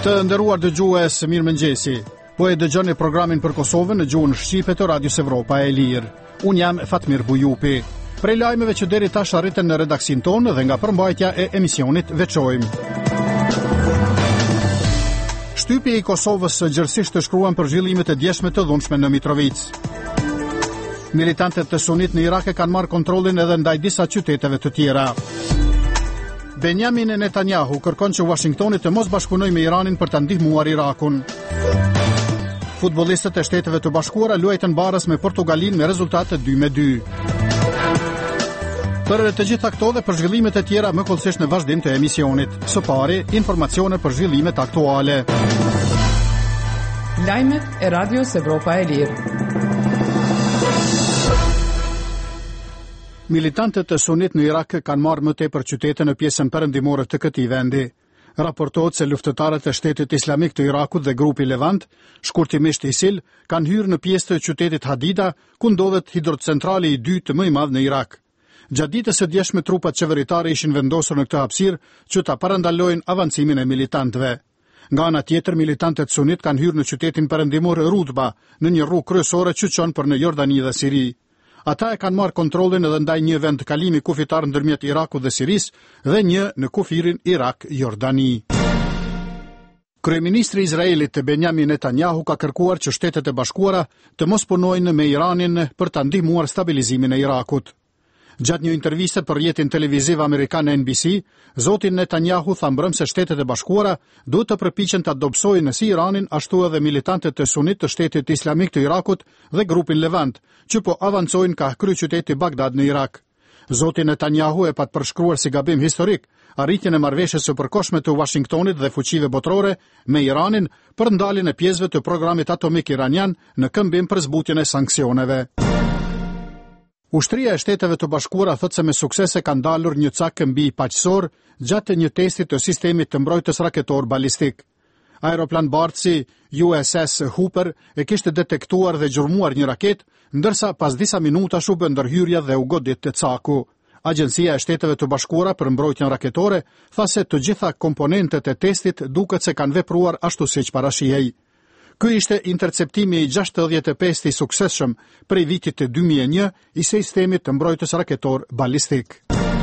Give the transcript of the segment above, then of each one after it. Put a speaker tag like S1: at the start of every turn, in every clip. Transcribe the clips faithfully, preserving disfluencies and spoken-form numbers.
S1: Të nderuar dëgjues, mirëmëngjesi. Po e dëgjoni programin për Kosovën në gjuhën shqipe të Radios Evropa e Lirë. Unë jam Fatmir Bujupi. Prej lajmeve që deri tash arritën në redaksin tonë dhe nga përmbajtja e emisionit veçojmë. Shtypja i Kosovës gjërësisht të shkruan për zhvillimet e djeshme të dhunshme në Mitrovic. Militantët të Sunit në Irak e kanë marrë kontrollin edhe ndaj disa qyteteve të tjera. Benjamin Netanyahu kërkon që Washingtoni të mos bashkëpunojë me Iranin për ta ndihmuar Irakun. Futbollistët e Shteteve të Bashkuara luajtën barës me Portugalinë me rezultate dy me dy. Për të gjitha këto dhe për zhvillimet e tjera më kollësisht në vazhdim të emisionit. Së pari, informacione për zhvillimet aktuale.
S2: Lajmet e Radios Evropa e Lirë.
S1: Militantët e Sunit në Irak kanë marrë më tepër qytete në pjesën perëndimore të këtij vendi. Raportohet se luftëtarët e Shtetit Islamik të Irakut dhe grupi Levant, shkurtimisht ISIL, kanë hyrë në pjesë të qytetit Hadida, ku ndodhet hidrocentrali i dytë më i madh në Irak. Gjatë ditës së djeshme trupat qeveritare ishin vendosur në këtë hapësirë që ta parandalojnë avancimin e militantëve. Nga ana tjetër, militantët Sunit kanë hyrë në qytetin perëndimor Rudba, në një rrugë kryesore që çon për në Jordani dhe Siri. Ata e kanë marrë kontrollin edhe ndaj një vend kalimi kufitar ndërmjet Irakut dhe Sirisë dhe një në kufirin Irak-Jordani. Kryeministri i Izraelit Benjamin Netanyahu ka kërkuar që Shtetet e Bashkuara të mos punojnë me Iranin për ta ndihmuar stabilizimin e Irakut. Gjatë një interviste për rrjetin televiziv amerikan N B C, zoti Netanyahu tha mbrëm se Shtetet e Bashkuara duhet të përpiqen ta dobësojnë si Iranin ashtu edhe militantët e Sunit të Shtetit Islamik të Irakut dhe grupin Levant, që po avancojnë ka kryeqyteti Bagdad në Irak. Zoti Netanyahu e pat përshkruar si gabim historik arritjen e marrëveshjes së përkohshme të Washingtonit dhe fuqive botërore me Iranin për ndaljen e pjesëve të programit atomik iranian në këmbim për zbutjen e sanksioneve. Ushtria e Shteteve të Bashkuara thotë se me sukses e ka ndalur një cak mbi paqësor gjatë një testi të sistemit të mbrojtjes raketor balistik. Aeroplan bardhësi U S S Hooper e kishte detektuar dhe gjurmuar një raket, ndërsa pas disa minutash u bë ndërhyrja dhe u godit të caku. Agjencia e Shteteve të Bashkuara për mbrojtjen raketore tha se të gjitha komponentët e testit duket se kanë vepruar ashtu siç parashihej. Ky ishte interceptimi i gjashtëdhjetë e pesë i suksesshëm prej vitit të dy mijë e një i sistemit të mbrojtjes raketor balistik.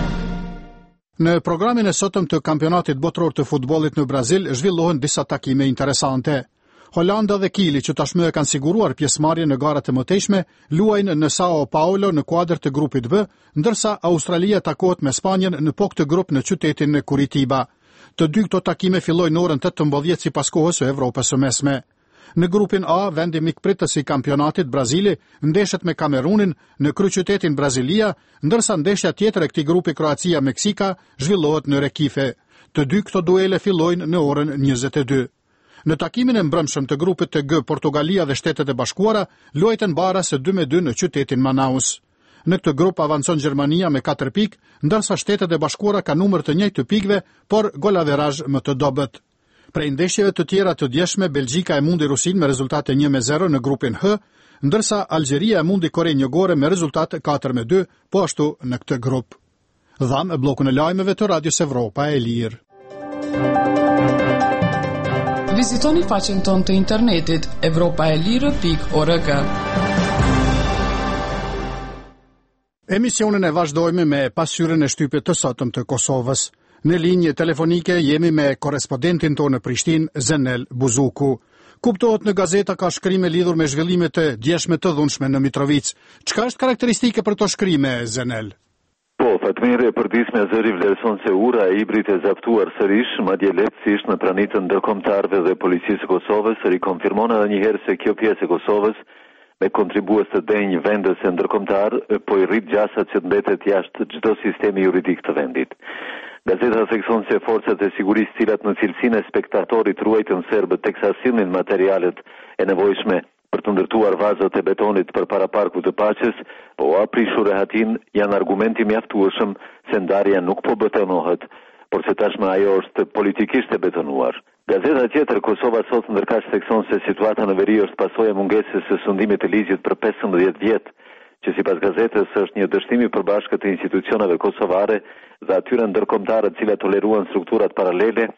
S1: Në programin e sotëm të kampionatit botror të futbollit në Brazil zhvillohen disa takime interesante. Holanda dhe Kili, që tashmë e kanë siguruar pjesëmarrje në garat e mëtejshme, luajnë në Sao Paulo në kuadër të grupit B, ndërsa Australia takohet me Spanjën në pok të grup në qytetin në Curitiba. Të dy këto takime fillojnë në orën tetëmbëdhjetë sipas kohës së Evropës së Mesme. Në grupin A, vendi mikpritës i kampionatit Brazili ndeshet me Kamerunin në kryeqytetin Brazilia, ndërsa ndeshja tjetër e këtij grupi Kroacia-Meksika zhvillohet në Recife. Të dy këto duele fillojnë në orën njëzet e dy. Në takimin e mbrëmshëm të grupit të G, Portugalia dhe Shtetet e Bashkuara luajtën bara së dy me dy në qytetin Manaus. Në këtë grup avancon Gjermania me katër pikë, ndërsa Shtetet e Bashkuara ka numër të njëjtë pikëve, por golaverazh më të dobët. Prej ndeshjeve të tjera të djeshme, Belgjika e mundi Rusin me rezultate një me zero në grupin H, ndërsa Algjeria e mundi Korenë Jugore me rezultate katër me dy, po ashtu në këtë grup. Dham e bllokun e lajmeve të Radios Evropa e Lirë.
S2: Vizitoni faqen tonë të internetit evropa e lirë pikë org.
S1: Emisionin e vazhdojmë me pasqyrën e shtypjes të sotëm të Kosovës. Në linjë telefonike jemi me korrespondentin tonë në Prishtinë, Zenel Buzuku. Kuptohet në gazeta ka shkrime lidhur me zhvillimet e djeshme të dhunshme në Mitrovic. Çka është karakteristike për to shkrime, Zenel?
S3: Po, Fatmir, e përdisme zëri vlerëson se ura e ibrit e zaptuar sërish, madje lehtësisht në pranitën ndërkombëtarëve dhe policisë së Kosovës, rikonfirmon edhe një herë se kjo pjesë e Kosovës me kontribues të denjë vendës e ndërkombëtar, po i rrit gjasat që mbetet jashtë çdo sistemi juridik të vendit. Gazeta thekson se forcat e sigurisë cilat në cilësinë e spektatorit ruajtën serbët teksa sillnin materialet e nevojshme për të ndërtuar vazat e betonit përpara parkut të paqes, po aprishur rehatin janë argumenti mjaftueshëm se ndarja nuk po betonohet, por se tashmë ajo është politikisht e betonuar. Gazeta tjetër Kosova sot ndërkaq thekson se situata në veri është pasojë e mungesës së sundimit të ligjit për pesëmbëdhjetë vjet, që sipas gazetës është një dështim i përbashkët të institucioneve kosovare dhe atyre ndërkombëtare të cilat toleruan strukturat paralele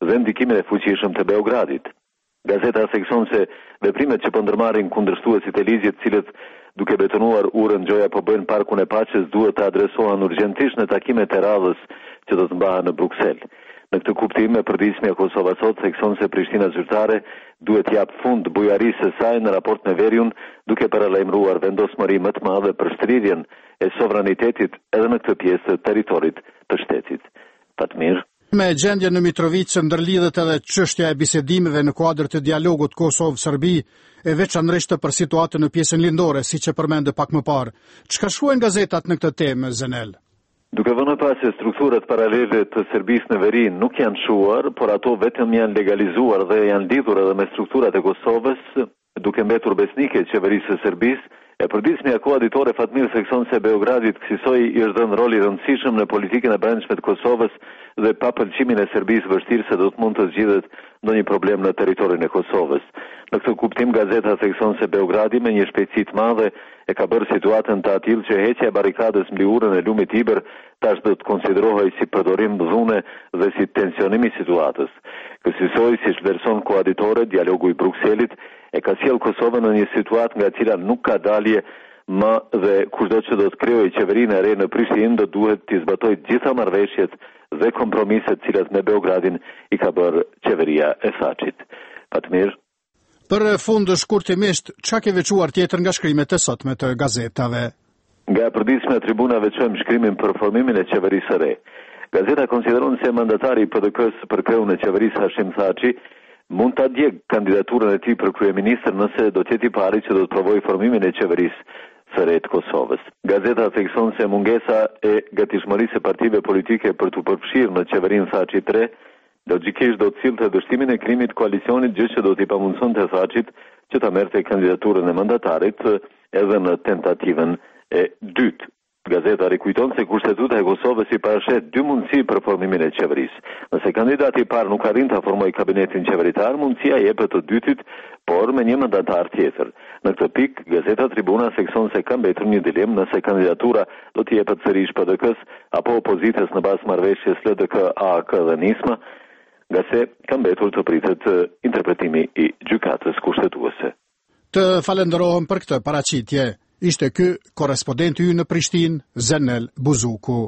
S3: dhe ndikimin e fuqishëm të Beogradit. Gazeta thekson se veprimet që po ndërmarrin kundërshtuesit e ligjit, cilët duke betonuar urën Gjoja po bëjnë parkun e Paqes, duhet të adresohen urgjentisht në takimet e radhës që do të mbahen në Bruksel. Në këtë kuptim, e përditshmja e Kosovës sot thekson se Prishtina zyrtare duhet t'jap fund bujarisë së saj në raport me Veriun, duke paralajmëruar vendosmëri më të madhe për shtrirjen e sovranitetit edhe në këtë pjesë të territorit të shtetit. Fatmir.
S1: Me gjendjen në Mitrovicë ndërlidhet edhe çështja e bisedimeve në kuadër të dialogut Kosovë-Serbi, e veçanërisht për situatën në pjesën lindore, siç e përmendë pak më parë. Çka shkruajnë gazetat në këtë temë, Zenel?
S3: Duke vënë pas se strukturat paralele të Serbisë në veri nuk janë shuar, por ato vetëm janë legalizuar dhe janë lidhur edhe me strukturat e Kosovës, duke mbetur besnike qeverisë së Serbisë, e përditshmja koaditore Fatmir thekson se Beogradit kësaj i është dhënë rol i rëndësishëm në politikën e brendshme të Kosovës dhe pa pëlqimin e Serbisë vështirë se do të mund të zgjidhet ndonjë problem në territorin e Kosovës. Në këtë kuptim, gazeta thekson se Beogradi me një shpejtësi të madhe e ka bërë situatën të atill që heqja e barikadës mbi urën e lumit Iber tash do të konsiderohej si përdorim dhune dhe si tensionim i situatës. Kësaj, siç vlerëson koaditore, dialogu i Brukselit e ka sjellë Kosovën në një situatë nga e cila nuk ka dalje më dhe kushdo që do të krijojë qeverinë e re në Prishtinë do duhet të zbatojë të gjitha marrëveshjet dhe kompromiset të cilat me Beogradin i ka bërë qeveria e Thaçit. Fatmir.
S1: Për fund shkurtimisht, çka ke veçuar tjetër nga shkrimet e sotme të gazetave?
S3: Nga e përditshme e tribuna veçojmë shkrimin për formimin e qeverisë së re. Gazeta konsideron se mandatari i P D K-s për kreun e qeverisë Hashim Thaçi mund ta djeg kandidaturën e tij për kryeministër nëse do të jetë i pari që do të provojë formimin e qeverisë së re të Kosovës. Gazeta thekson se mungesa e gatishmërisë së partive politike për të përfshirë në qeverinë Thaçi tre logjikisht do të sillte dështimin e krimit koalicionit, gjë që do t'i pamundësonte Thaçit që ta merrte kandidaturën e mandatarit edhe në tentativën e dytë. Gazeta rikujton se Kushtetuta e Kosovës i parashet dy mundësi për formimin e qeverisë. Nëse kandidati i parë nuk arrin ta formojë kabinetin qeveritar, mundësia jepet të dytit, por me një mandatar tjetër. Në këtë pikë, gazeta Tribuna thekson se ka mbetur një dilemë nëse kandidatura do të jepet sërish P D K-s apo opozitës në bazë marrëveshjes L D K A K dhe Nisma, nga se ka mbetur të pritet interpretimi i gjykatës kushtetuese.
S1: Të falenderohem për këtë paraqitje. Ishte ky korrespondenti ynë në Prishtinë, Zenel Buzuku.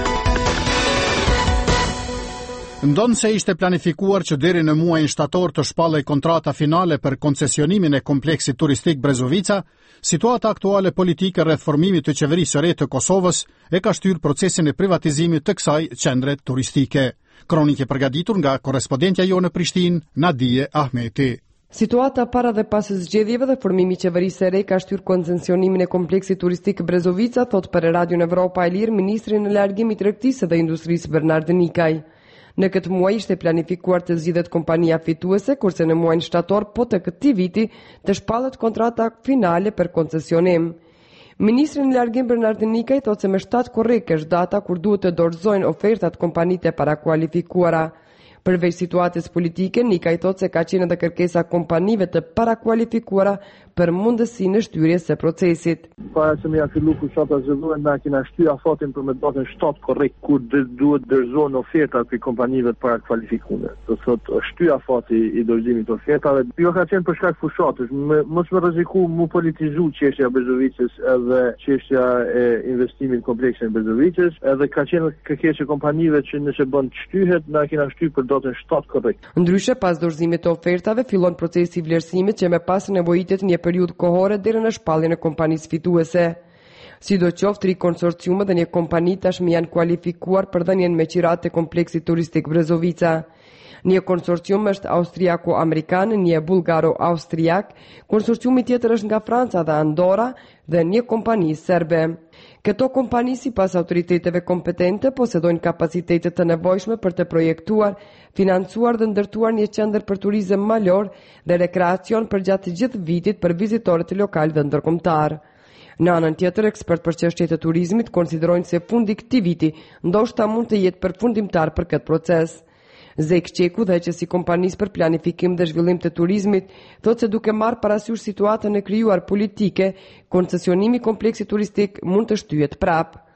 S1: Ndonë se ishte planifikuar që deri në muajin shtator të shpallej kontrata finale për koncesionimin e kompleksit turistik Brezovica, situata aktuale politike rreth formimit të qeverisë së re të Kosovës e ka shtyrë procesin e privatizimit të kësaj qendre turistike. Kronike përgatitur nga korrespondentja jo në Prishtinë, Nadije Ahmeti.
S4: Situata para dhe pas zgjedhjeve dhe formimi qeverisë së re ka shtyr koncesionimin e kompleksit turistik Brezovica, thot për Radion Evropa e Lirë ministri në largim i tregtisë dhe industrisë Bernard Nikaj. Në këtë muaj ishte planifikuar të zgjidhet kompania fituese, kurse në muajin shtator po të këtij viti të shpallet kontrata finale për koncesionim. Ministri në largim Bernard Nikaj thot se më shtatë korrik është data kur duhet të dorëzojnë ofertat kompanitë e parakualifikuara. Përveç situatës politike, Nikaj thot se ka qenë edhe kërkesa kompanive të parakualifikuara për mundësinë e shtyrjes së procesit.
S5: Para se më ja fillu fushata zhvilluar, na kena shtyr afatin për me datën shtatë korrekt kur duhet dorëzohen ofertat për kompanive të parakualifikuara. Do thotë shtyr afati i dorëzimit të ofertave. Jo ka qenë për shkak fushatës, mos më rreziku mu politizu çështja e Brezovicës edhe çështja e investimit kompleksin e Brezovicës, edhe ka qenë kërkesë kompanive që nëse bën të shtyhet, na kena shtyr për datën shtatë korrekt.
S4: Ndryshe, pas dorëzimit të ofertave, fillon procesi i vlerësimit që më pas nevojitet një periudhë kohore deri në shpalljen e kompanisë fituese. Sidoqoftë, tri konsorciume dhe një kompani tashmë janë kualifikuar për dhënien me qirat të kompleksit turistik Brezovica. Një konsorcium është austriako-amerikan, një bulgaro-austriak, konsorciumi tjetër është nga Franca dhe Andorra dhe një kompani serbe. Këto kompani, sipas autoriteteve kompetente, posedojnë kapacitetet të nevojshme për të projektuar, financuar dhe ndërtuar një qendër për turizëm malor dhe rekreacion për gjatë të gjithë vitit për vizitorët lokal dhe ndërkombëtar. Në anën tjetër, ekspert për çështje të turizmit konsiderojnë se fundi këtij viti ndoshta mund të jetë përfundimtar për këtë proces. Zek Qeku, dhe që si kompanisë për planifikim dhe zhvillim të turizmit, thot se duke marrë parasysh situatën e krijuar politike, koncesionimi kompleksit turistik mund të shtyhet prap.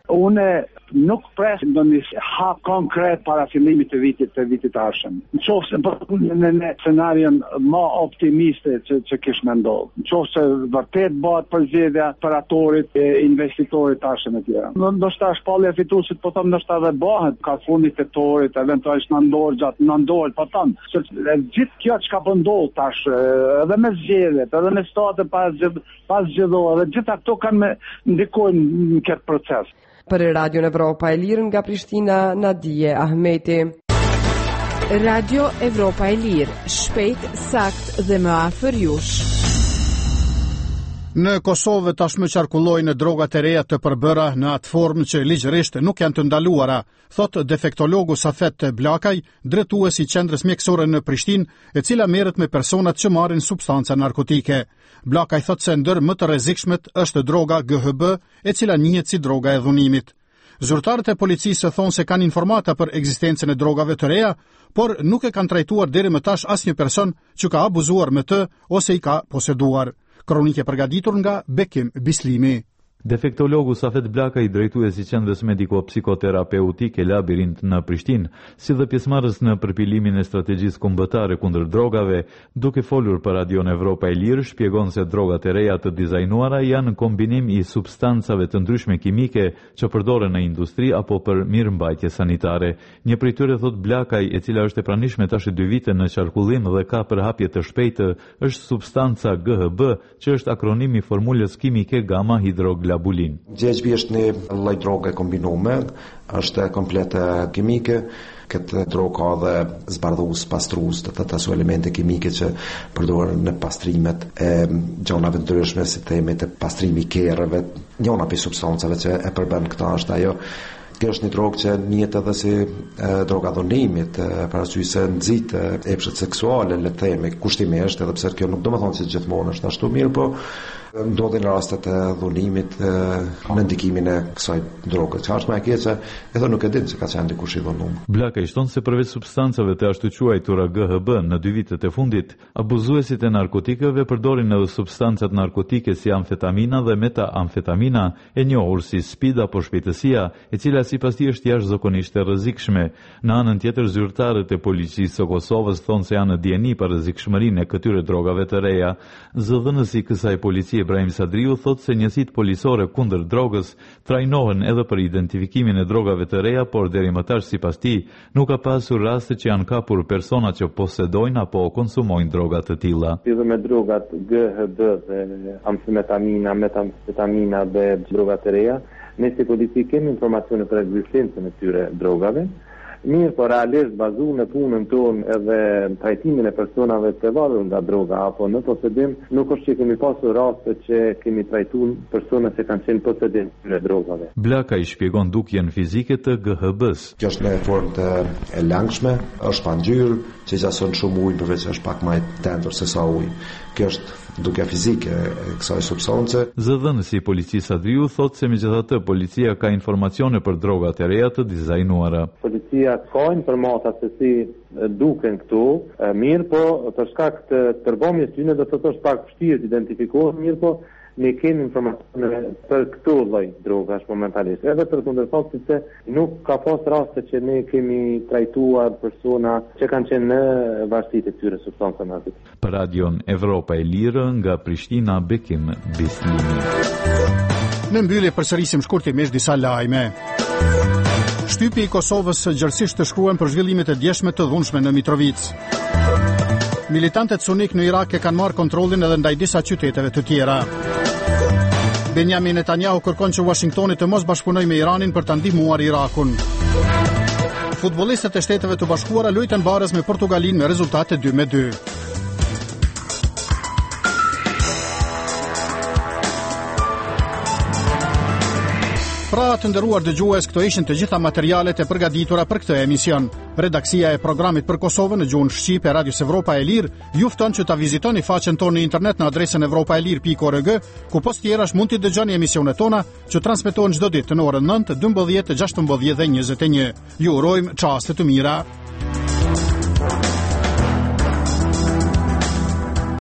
S6: Unë nuk pres ndonjë hap konkret para fillimit të vitit të vitit të ardhshëm. Nëse në në scenarion më optimiste që që kish mendoj. Nëse vërtet bëhet përzgjedhja operatorit e investitorit tashëm e tjera. Ndoshta shpallja e fituesit po them ndoshta edhe bëhet ka fundit tetorit, eventualisht në ndor gjatë në ndor, po them se gjithë kjo çka po ndodh tash edhe me zgjedhjet, edhe me state pas pas zgjedhore, dhe gjitha këto kanë ndikojnë në këtë proces.
S4: Për Radio Evropa e Lirë nga Prishtina, Nadije Ahmeti.
S7: Radio Evropa e Lirë, shpejt, sakt dhe më afër jush.
S1: Në Kosovë tashmë qarkullojnë drogat e reja të përbëra në atë formë që ligjërisht nuk janë të ndaluara, thot defektologu Safet Blakaj, drejtuesi i qendrës mjekësore në Prishtinë, e cila merret me personat që marrin substanca narkotike. Blakaj thot se ndër më të rrezikshmet është droga G H B, e cila njihet si droga e dhunimit. Zyrtarët e policisë thonë se kanë informata për ekzistencën e drogave të reja, por nuk e kanë trajtuar deri më tash asnjë person që ka abuzuar me të ose i ka poseduar. Kronike përgatitur nga Bekim Bislimi.
S8: Defektologu Safet Blakaj, drejtuesi i qendrës mediko-psikoterapeutike Labirint në Prishtinë, si dhe pjesëmarrës në përpilimin e strategjisë kombëtare kundër drogave, duke folur për Radion Evropa e Lirë, shpjegon se drogat e reja të dizajnuara janë kombinim i substancave të ndryshme kimike që përdoren në industri apo për mirëmbajtje sanitare. Një prej tyre, thot Blakaj, e cila është e pranishme tash dy vite në qarkullim dhe ka përhapje të shpejtë, është substanca G H B, që është akronim i formulës kimike gamma hidroglabulin.
S9: G H B është një lloj droge kombinuar, është komplete kimike. Këtë drogë ka dhe zbardhus, pastrus, të të asu elemente kimike që përdoren në pastrimet e gjonave ndryshme, si temet e pastrimi kerëve, njona për substancave që e përbën këta është ajo. Kjo është një drogë që njihet edhe si e, droga dhunimit, parasysh se nxit epshet seksuale, le të themi, kushtimisht, edhe pse kjo nuk do të thonë se gjithmonë është ashtu mirë, po ndodhin rastet e dhunimit e, në ndikimin e kësaj droge. Çfarë është më e keqe, edhe nuk e din se ka qenë dikush i dhunum.
S8: Blakaj shton se përveç substancave të ashtu quajtura G H B në dy vitet e fundit, abuzuesit e narkotikëve përdorin edhe substancat narkotike si amfetamina dhe metaamfetamina, e njohur si speed apo shpejtësia, e cila sipas tij është jashtëzakonisht e rrezikshme. Në anën tjetër, zyrtarët e policisë së Kosovës thonë se janë në dieni për rrezikshmërinë e këtyre drogave të reja. Zëdhënësi i kësaj policie Ibrahim Sadriu thotë se njësitë policore kundër drogës trajnohen edhe për identifikimin e drogave të reja, por deri më tash sipas tij nuk ka pasur raste që janë kapur persona që posedojnë apo konsumojnë droga të tilla.
S10: Edhe me drogat G H B dhe amfetamina, metamfetamina dhe drogat e reja, ne si polici kemi informacione për ekzistencën e këtyre drogave. Mirë, por realisht bazuar në punën tonë edhe trajtimin e personave të varur nga droga apo në posedim, nuk është që kemi pasur raste që kemi trajtuar persona që kanë qenë posedim të drogave.
S8: Blakaj shpjegon dukjen fizike të G H B-s.
S9: Kjo është në formë të e langshme, është pa ngjyrë, që gjason shumë ujë, përveç është pak më e tendur se sa uji. Kjo është duke fizike e kësaj substance.
S8: Zëdhënësi i policisë Adriu thotë se megjithatë policia ka informacione për drogat e reja të dizajnuara.
S10: Policia ka informata se si duken këtu, mirë po për shkak të tërbomjes tyne do të thotë pak vështirë të identifikohen, mirë po ne kemi informacione për këto lloj drogash momentalisht. Edhe për kundër faktit se nuk ka pas raste që ne kemi trajtuar persona që kanë qenë në varësi të këtyre substancave narkotike.
S8: Për Radion Evropa e Lirë nga Prishtina, Bekim Bislimi.
S1: Në mbyllje përsërisim shkurtimisht disa lajme. Shtypi i Kosovës gjërësisht të shkruan për zhvillimet e djeshme të dhunshme në Mitrovic. Militantët sunik në Irak e kanë marrë kontrollin edhe ndaj disa qyteteve të tjera. Benjamin Netanyahu kërkon që Washingtoni të mos bashkëpunojë me Iranin për ta ndihmuar Irakun. Futbollistët e Shteteve të Bashkuara luajtën barës me Portugalinë me rezultate dy me dy. Pra të nderuar dëgjues, këto ishin të gjitha materialet e përgatitura për këtë emision. Redaksia e programit për Kosovën në gjuhën shqipe e Radios Evropa e Lirë ju fton që ta vizitoni faqen tonë në internet në adresën evropaelir pikë org, ku post tjerash mund t'i dëgjoni emisionet tona që transmetohen çdo ditë në orën nëntë, dymbëdhjetë, gjashtëmbëdhjetë dhe njëzet e një. Ju urojmë çaste të mira.